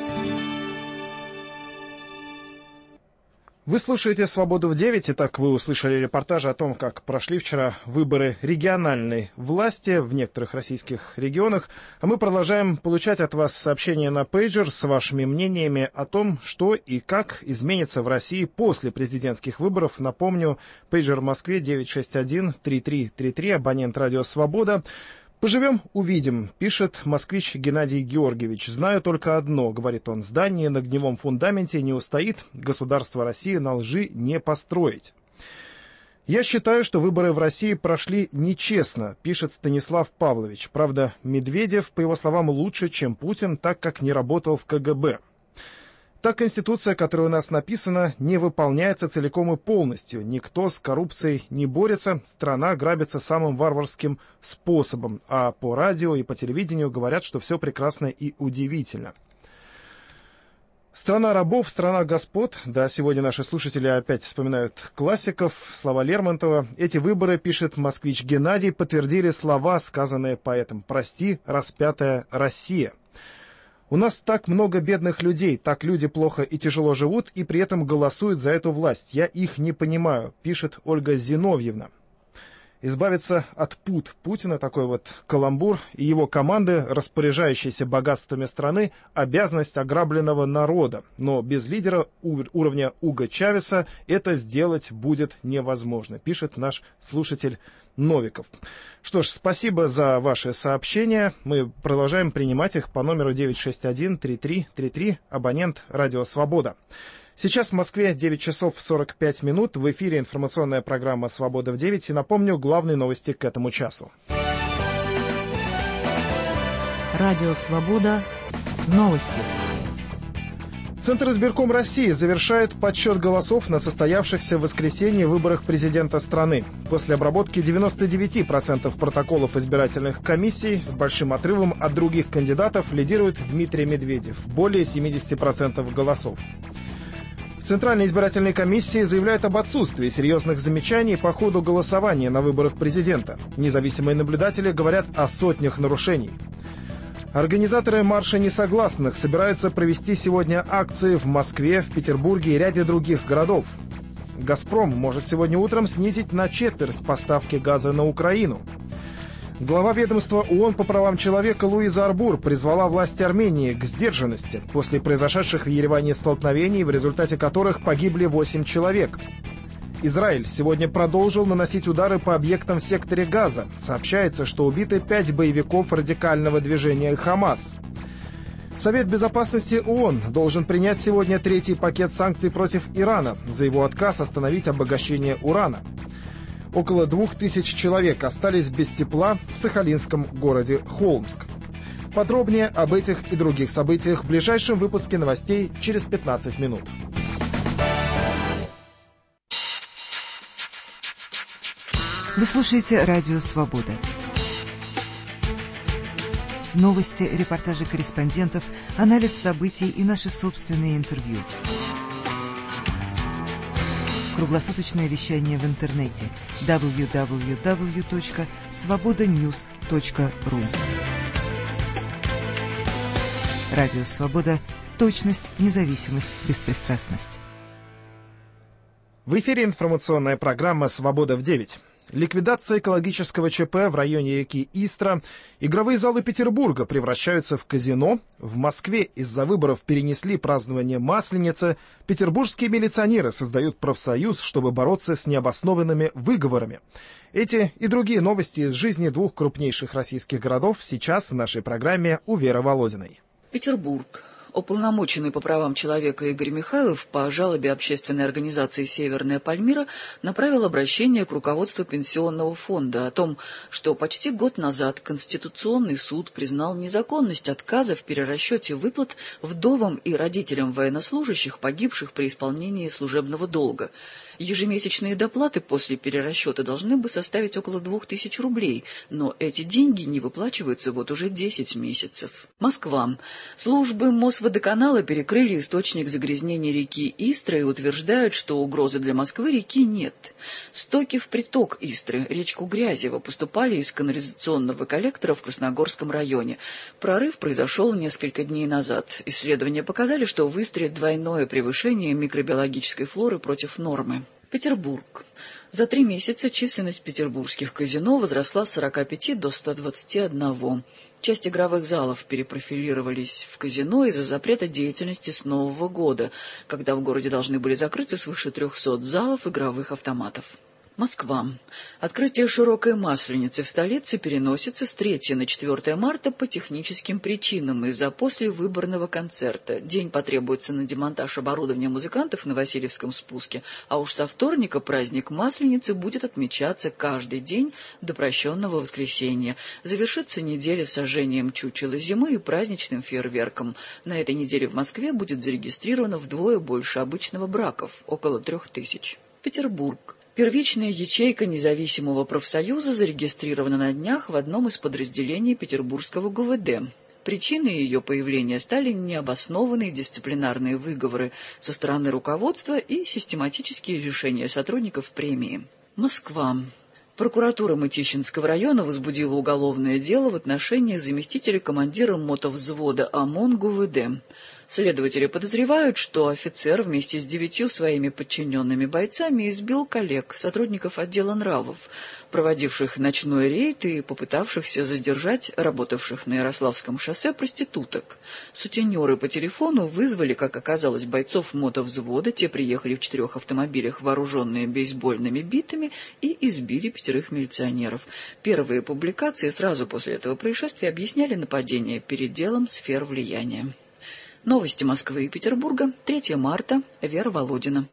Вы слушаете «Свободу в девять». Итак, вы услышали репортажи о том, как прошли вчера выборы региональной власти в некоторых российских регионах. А мы продолжаем получать от вас сообщения на пейджер с вашими мнениями о том, что и как изменится в России после президентских выборов. Напомню, пейджер в Москве девять шесть один три три три три, абонент «Радио Свобода». «Поживем, увидим», пишет москвич Геннадий Георгиевич. «Знаю только одно», — говорит он, — «здание на гнилом фундаменте не устоит, государство России на лжи не построить». «Я считаю, что выборы в России прошли нечестно», — пишет Станислав Павлович. «Правда, Медведев, по его словам, лучше, чем Путин, так как не работал в ка гэ бэ. Та конституция, которая у нас написана, не выполняется целиком и полностью. Никто с коррупцией не борется, страна грабится самым варварским способом. А по радио и по телевидению говорят, что все прекрасно и удивительно». «Страна рабов, страна господ». Да, сегодня наши слушатели опять вспоминают классиков, слова Лермонтова. Эти выборы, пишет москвич Геннадий, подтвердили слова, сказанные поэтом: «Прости, распятая Россия». У нас так много бедных людей, так люди плохо и тяжело живут, и при этом голосуют за эту власть. Я их не понимаю, пишет Ольга Зиновьевна. Избавиться от пут Путина, такой вот каламбур, и его команды, распоряжающиеся богатствами страны, обязанность ограбленного народа. Но без лидера уровня Уго Чавеса это сделать будет невозможно, пишет наш слушатель Новиков. Что ж, спасибо за ваши сообщения. Мы продолжаем принимать их по номеру девять шесть один три три три три, абонент «Радио Свобода». Сейчас в Москве девять часов сорок пять минут. В эфире информационная программа «Свобода в девять». И напомню главные новости к этому часу. Радио Свобода. Новости. Центр избирком России завершает подсчет голосов на состоявшихся в воскресенье выборах президента страны. После обработки девяноста девяти процентов протоколов избирательных комиссий с большим отрывом от других кандидатов лидирует Дмитрий Медведев, более семидесяти процентов голосов. В Центральной избирательной комиссии заявляют об отсутствии серьезных замечаний по ходу голосования на выборах президента. Независимые наблюдатели говорят о сотнях нарушений. Организаторы марша несогласных собираются провести сегодня акции в Москве, в Петербурге и ряде других городов. «Газпром» может сегодня утром снизить на четверть поставки газа на Украину. Глава ведомства ООН по правам человека Луиза Арбур призвала власти Армении к сдержанности после произошедших в Ереване столкновений, в результате которых погибли восемь человек. Израиль сегодня продолжил наносить удары по объектам в секторе Газа. Сообщается, что убиты пять боевиков радикального движения «Хамас». Совет безопасности ООН должен принять сегодня третий пакет санкций против Ирана за его отказ остановить обогащение урана. Около двух тысяч человек остались без тепла в сахалинском городе Холмск. Подробнее об этих и других событиях в ближайшем выпуске новостей через пятнадцать минут. Вы слушаете Радио Свобода. Новости, репортажи корреспондентов, анализ событий и наши собственные интервью. Круглосуточное вещание в интернете дабл ю дабл ю дабл ю точка свобода ньюс точка ру. Радио «Свобода». Точность, независимость, беспристрастность. В эфире информационная программа «Свобода в девять». Ликвидация экологического ЧП в районе реки Истра. Игровые залы Петербурга превращаются в казино. В Москве из-за выборов перенесли празднование Масленицы. Петербургские милиционеры создают профсоюз, чтобы бороться с необоснованными выговорами. Эти и другие новости из жизни двух крупнейших российских городов сейчас в нашей программе у Веры Володиной. Петербург. Уполномоченный по правам человека Игорь Михайлов по жалобе общественной организации «Северная Пальмира» направил обращение к руководству Пенсионного фонда о том, что почти год назад Конституционный суд признал незаконность отказа в перерасчете выплат вдовам и родителям военнослужащих, погибших при исполнении служебного долга. Ежемесячные доплаты после перерасчета должны бы составить около двух тысяч рублей, но эти деньги не выплачиваются вот уже десять месяцев. Москва. Службы Мосводоканала перекрыли источник загрязнения реки Истра и утверждают, что угрозы для Москвы реки нет. Стоки в приток Истры, речку Грязево, поступали из канализационного коллектора в Красногорском районе. Прорыв произошел несколько дней назад. Исследования показали, что в Истре двойное превышение микробиологической флоры против нормы. Петербург. За три месяца численность петербургских казино возросла с сорока пяти до ста двадцати одного. Часть игровых залов перепрофилировались в казино из-за запрета деятельности с Нового года, когда в городе должны были закрыться свыше трехсот залов игровых автоматов. Москва. Открытие широкой масленицы в столице переносится с третьего на четвёртое марта по техническим причинам из-за послевыборного концерта. День потребуется на демонтаж оборудования музыкантов на Васильевском спуске, а уж со вторника праздник Масленицы будет отмечаться каждый день до прощенного воскресенья. Завершится неделя сожжением чучела зимы и праздничным фейерверком. На этой неделе в Москве будет зарегистрировано вдвое больше обычного браков, около трех тысяч. Петербург. Первичная ячейка независимого профсоюза зарегистрирована на днях в одном из подразделений Петербургского ГУВД. Причиной ее появления стали необоснованные дисциплинарные выговоры со стороны руководства и систематические лишения сотрудников премии. Москва. Прокуратура Мытищинского района возбудила уголовное дело в отношении заместителя командира мотовзвода ОМОН ГУВД. Следователи подозревают, что офицер вместе с девятью своими подчиненными бойцами избил коллег, сотрудников отдела нравов, проводивших ночной рейд и попытавшихся задержать работавших на Ярославском шоссе проституток. Сутенеры по телефону вызвали, как оказалось, бойцов мотовзвода, те приехали в четырех автомобилях, вооруженные бейсбольными битами, и избили пятерых милиционеров. Первые публикации сразу после этого происшествия объясняли нападение переделом сфер влияния. Новости Москвы и Петербурга. третьего марта. Вера Володина.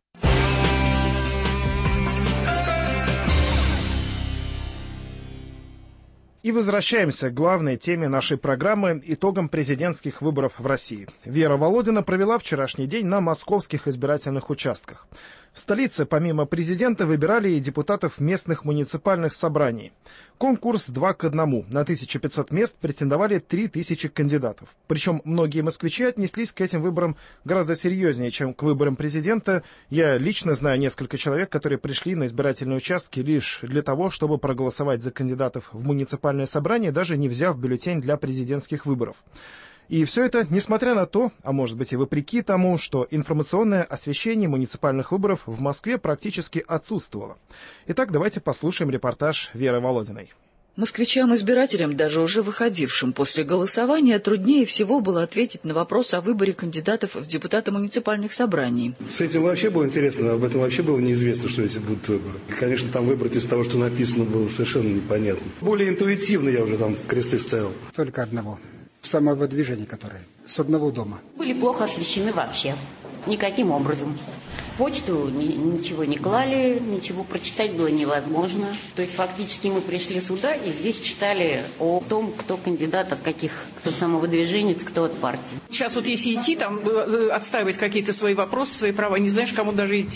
И возвращаемся к главной теме нашей программы – итогам президентских выборов в России. Вера Володина провела вчерашний день на московских избирательных участках. В столице помимо президента выбирали и депутатов местных муниципальных собраний. Конкурс два к одному. На тысячу пятьсот мест претендовали три тысячи кандидатов. Причем многие москвичи отнеслись к этим выборам гораздо серьезнее, чем к выборам президента. Я лично знаю несколько человек, которые пришли на избирательные участки лишь для того, чтобы проголосовать за кандидатов в муниципальное собрание, даже не взяв бюллетень для президентских выборов. И все это несмотря на то, а может быть и вопреки тому, что информационное освещение муниципальных выборов в Москве практически отсутствовало. Итак, давайте послушаем репортаж Веры Володиной. Москвичам-избирателям, даже уже выходившим после голосования, труднее всего было ответить на вопрос о выборе кандидатов в депутаты муниципальных собраний. С этим вообще было интересно, об этом вообще было неизвестно, что эти будут выборы. И, конечно, там выбрать из того, что написано, было совершенно непонятно. Более интуитивно я уже там кресты ставил. Только одного. Самое выдвижение, которое с одного дома. Были плохо освещены вообще. Никаким образом. Почту ни, ничего не клали, ничего прочитать было невозможно. То есть фактически мы пришли сюда и здесь читали о том, кто кандидат от каких, кто самовыдвиженец, кто от партии. Сейчас вот если идти, там отстаивать какие-то свои вопросы, свои права, не знаешь, кому даже идти.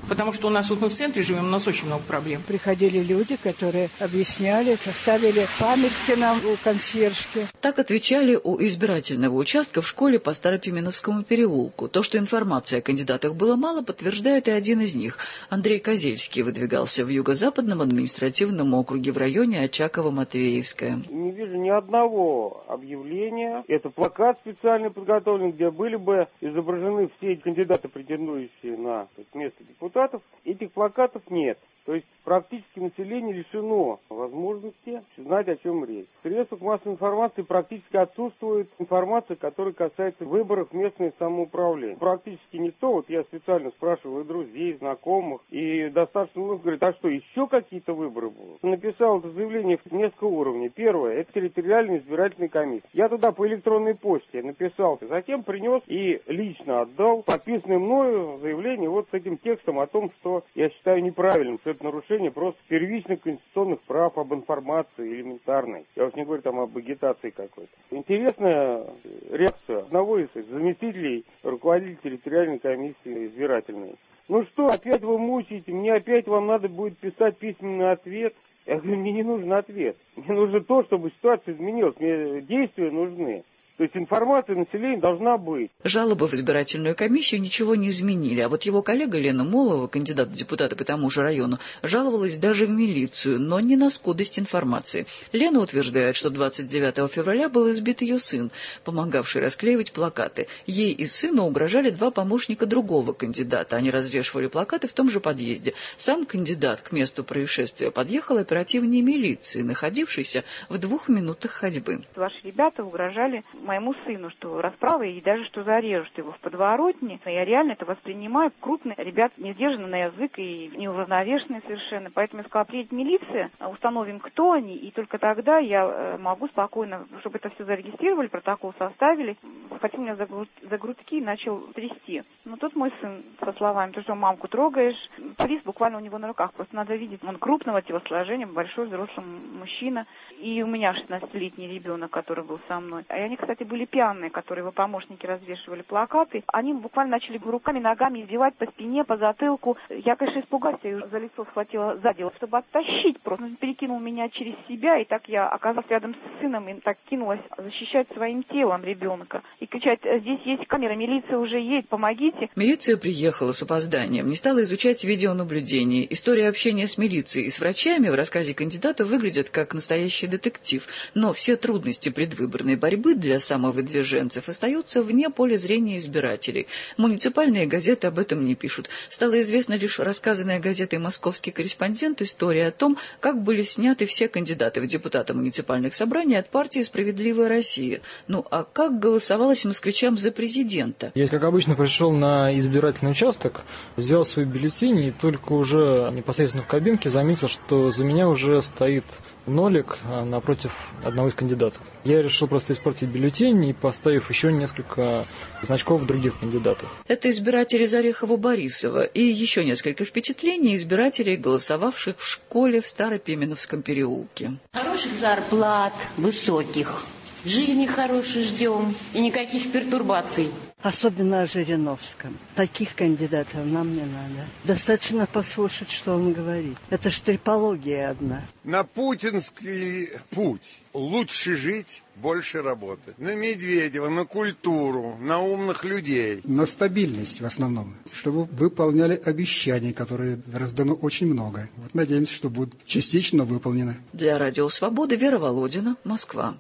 Потому что у нас вот мы в центре живем, у нас очень много проблем. Приходили люди, которые объясняли, составили памятки нам у консьержки. Так отвечали у избирательного участка в школе по Старопименовскому переулку. То, что информации о кандидатах было мало, подтверждает и один из них. Андрей Козельский выдвигался в юго-западном административном округе в районе Очаково-Матвеевское. Не вижу ни одного объявления. Это плакат специально подготовлен, где были бы изображены все кандидаты, претендующие на место депутатов. Этих плакатов нет. То есть практически население лишено возможности знать, о чем речь. В средствах массовой информации практически отсутствует информация, которая касается выборов в местное самоуправление. Практически никто, вот я специально спрашивал и друзей, знакомых, и достаточно много говорит, а что, еще какие-то выборы будут? Написал это заявление в несколько уровней. Первое, это территориальная избирательная комиссия. Я туда по электронной почте написал, затем принес и лично отдал подписанное мною заявление вот с этим текстом о том, что я считаю неправильным, что это нарушение просто первичных конституционных прав об информации элементарной. Я уж не говорю там об агитации какой-то. Интересная реакция одного из заместителей руководителя территориальной комиссии избирательной. Ну что, опять вы мучаете, мне опять вам надо будет писать письменный ответ. Я говорю, мне не нужен ответ. Мне нужно то, чтобы ситуация изменилась. Мне действия нужны. То есть информация населения должна быть. Жалобы в избирательную комиссию ничего не изменили, а вот его коллега Лена Молова, кандидат в депутаты по тому же району, жаловалась даже в милицию, но не на скудость информации. Лена утверждает, что двадцать девятого февраля был избит ее сын, помогавший расклеивать плакаты. Ей и сыну угрожали два помощника другого кандидата. Они развешивали плакаты в том же подъезде. Сам кандидат к месту происшествия подъехал оперативнее милиции, находившейся в двух минутах ходьбы. Ваши ребята угрожали моему сыну, что расправы и даже что зарежут его в подворотне. Я реально это воспринимаю. Крупные ребят не сдержаны на язык и неуравновешенные совершенно. Поэтому я сказала, приедет милиция, установим, кто они, и только тогда я могу спокойно, чтобы это все зарегистрировали, протокол составили. Схватил меня за, груд, за грудки и начал трясти. Но тут мой сын со словами, то, что мамку трогаешь, приз буквально у него на руках. Просто надо видеть, он крупного телосложения, большой взрослый мужчина. И у меня шестнадцатилетний ребенок, который был со мной. А они, кстати, были пьяные, которые его помощники развешивали плакаты. Они буквально начали руками, ногами издевать по спине, по затылку. Я, конечно, испугалась, я ее за лицо схватила сзади, чтобы оттащить просто. Он перекинул меня через себя, и так я оказалась рядом с сыном, и так кинулась защищать своим телом ребенка. И кричать, здесь есть камера, милиция уже едет, помогите. Милиция приехала с опозданием, не стала изучать видеонаблюдение. История общения с милицией и с врачами в рассказе кандидата выглядит как настоящий детектив. Но все трудности предвыборной борьбы для самовыдвиженцев остаются вне поля зрения избирателей. Муниципальные газеты об этом не пишут. Стало известно лишь рассказанная газетой «Московский корреспондент» история о том, как были сняты все кандидаты в депутаты муниципальных собраний от партии «Справедливая Россия». Ну а как голосовалось москвичам за президента? Я, как обычно, пришел на избирательный участок, взял свой бюллетень и только уже непосредственно в кабинке заметил, что за меня уже стоит нолик напротив одного из кандидатов. Я решил просто испортить бюллетень и поставив еще несколько значков других кандидатов. Это избиратели из Орехово-Борисова и еще несколько впечатлений избирателей, голосовавших в школе в Старопименовском переулке. Хороших зарплат, высоких, жизни хорошей ждем и никаких пертурбаций. Особенно о Жириновском. Таких кандидатов нам не надо. Достаточно послушать, что он говорит. Это ж трипология одна. На путинский путь лучше жить, больше работать. На Медведева, на культуру, на умных людей. На стабильность в основном. Чтобы выполняли обещания, которые раздано очень много. Вот надеемся, что будут частично выполнены. Для Радио Свободы Вера Володина, Москва.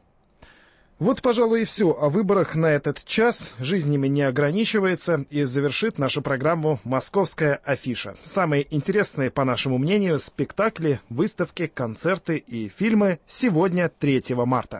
Вот, пожалуй, и все о выборах на этот час. Жизнь ими не ограничивается, и завершит нашу программу «Московская афиша». Самые интересные, по нашему мнению, спектакли, выставки, концерты и фильмы сегодня, третьего марта.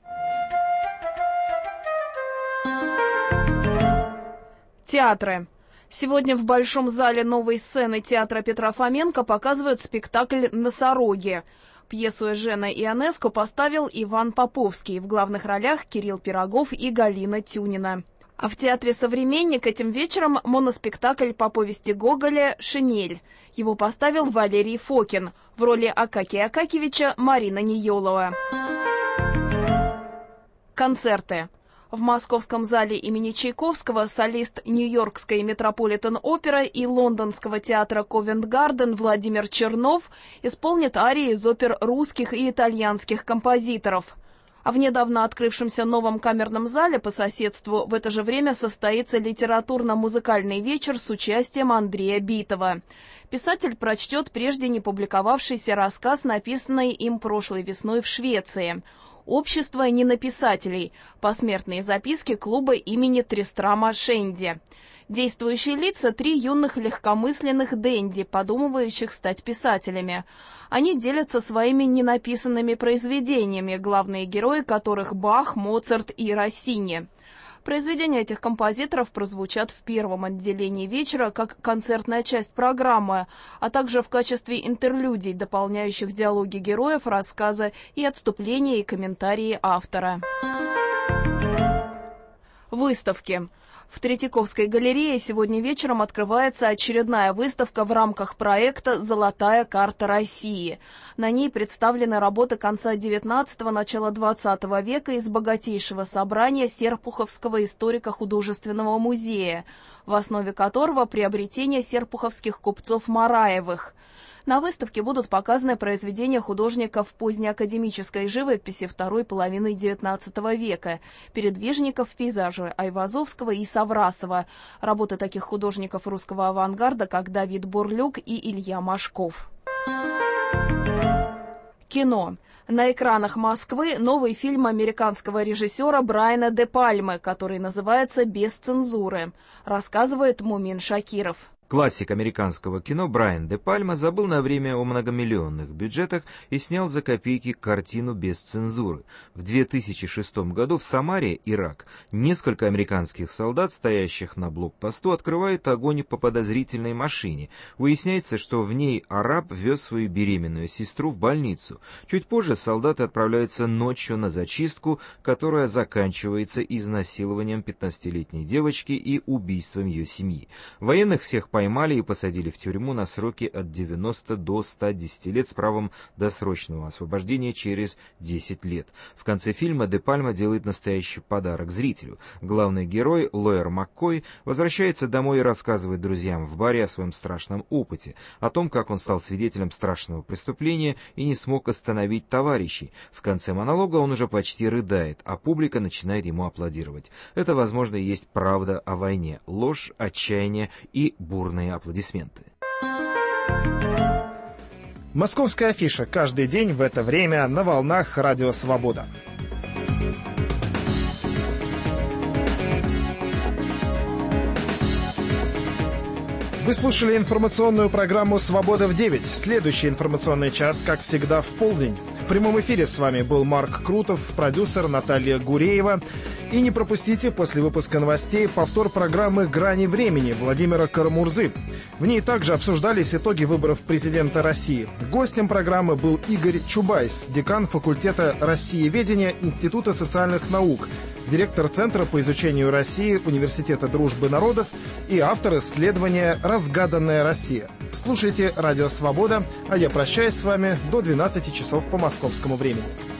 Театры. Сегодня в Большом зале новой сцены театра Петра Фоменко показывают спектакль «Носороги». Пьесу Эжена Ионеско поставил Иван Поповский, в главных ролях Кирилл Пирогов и Галина Тюнина. А в театре «Современник» этим вечером моноспектакль по повести Гоголя «Шинель». Его поставил Валерий Фокин, в роли Акакия Акакевича Марина Ниелова. Концерты. В московском зале имени Чайковского солист Нью-Йоркской Метрополитен-опера и лондонского театра Ковент-Гарден Владимир Чернов исполнит арии из опер русских и итальянских композиторов. А в недавно открывшемся новом камерном зале по соседству в это же время состоится литературно-музыкальный вечер с участием Андрея Битова. Писатель прочтет прежде не публиковавшийся рассказ, написанный им прошлой весной в Швеции. «Общество ненаписателей. Посмертные записки клуба имени Тристрама Шенди». Действующие лица – три юных легкомысленных денди, подумывающих стать писателями. Они делятся своими ненаписанными произведениями, главные герои которых Бах, Моцарт и Россини. Произведения этих композиторов прозвучат в первом отделении вечера как концертная часть программы, а также в качестве интерлюдий, дополняющих диалоги героев, рассказа и отступления и комментарии автора. Выставки. В Третьяковской галерее сегодня вечером открывается очередная выставка в рамках проекта «Золотая карта России». На ней представлены работы конца девятнадцатого – начала двадцатого века из богатейшего собрания Серпуховского историко-художественного музея, в основе которого приобретение серпуховских купцов Мараевых. На выставке будут показаны произведения художников позднеакадемической живописи второй половины девятнадцатого века, передвижников пейзажа Айвазовского и Саврасова, работы таких художников русского авангарда, как Давид Бурлюк и Илья Машков. Кино. На экранах Москвы новый фильм американского режиссера Брайана де Пальмы, который называется «Без цензуры», рассказывает Мумин Шакиров. Классик американского кино Брайан де Пальма забыл на время о многомиллионных бюджетах и снял за копейки картину «Без цензуры». В две тысячи шестом году в Самаре, Ирак, несколько американских солдат, стоящих на блокпосту, открывают огонь по подозрительной машине. Выясняется, что в ней араб вез свою беременную сестру в больницу. Чуть позже солдаты отправляются ночью на зачистку, которая заканчивается изнасилованием пятнадцатилетней девочки и убийством ее семьи. Военных всех поймали и посадили в тюрьму на сроки от девяноста до ста десяти лет с правом досрочного освобождения через десять лет. В конце фильма де Пальма делает настоящий подарок зрителю. Главный герой, Лоэр Маккой, возвращается домой и рассказывает друзьям в баре о своем страшном опыте, о том, как он стал свидетелем страшного преступления и не смог остановить товарищей. В конце монолога он уже почти рыдает, а публика начинает ему аплодировать. Это, возможно, и есть правда о войне, ложь, отчаяние и бурные аплодисменты. Московская афиша каждый день в это время на волнах Радио Свобода. Вы слушали информационную программу «Свобода в девять». Следующий информационный час, как всегда, в полдень. В прямом эфире с вами был Марк Крутов, продюсер Наталья Гуреева. И не пропустите после выпуска новостей повтор программы «Грани времени» Владимира Карамурзы. В ней также обсуждались итоги выборов президента России. Гостем программы был Игорь Чубайс, декан факультета Россиеведения Института социальных наук, директор Центра по изучению России Университета дружбы народов и автор исследования «Разгаданная Россия». Слушайте «Радио Свобода», а я прощаюсь с вами до двенадцати часов по московскому времени.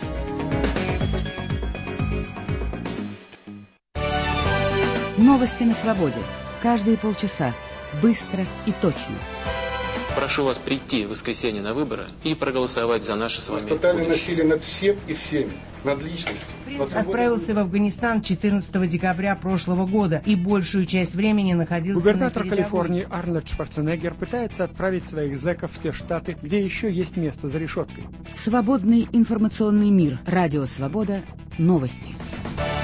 Новости на свободе. Каждые полчаса. Быстро и точно. Прошу вас прийти в воскресенье на выборы и проголосовать за наше с вами будущее. Тотальное насилие над всем и всеми, над личностью. Принц отправился в Афганистан четырнадцатого декабря прошлого года и большую часть времени находился Губернатор на передовой. Калифорнии Арнольд Шварценеггер пытается отправить своих зэков в те штаты, где еще есть место за решеткой. Свободный информационный мир. Радио Свобода. Новости.